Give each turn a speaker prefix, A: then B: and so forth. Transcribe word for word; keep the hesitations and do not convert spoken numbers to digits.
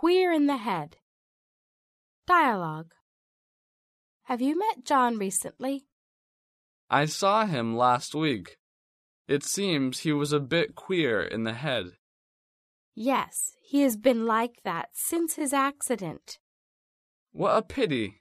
A: queer in the head. Dialogue. Have you met John recently?
B: I saw him last week. It seems he was a bit queer in the head.
A: Yes, he has been like that since his accident.
B: What a pity.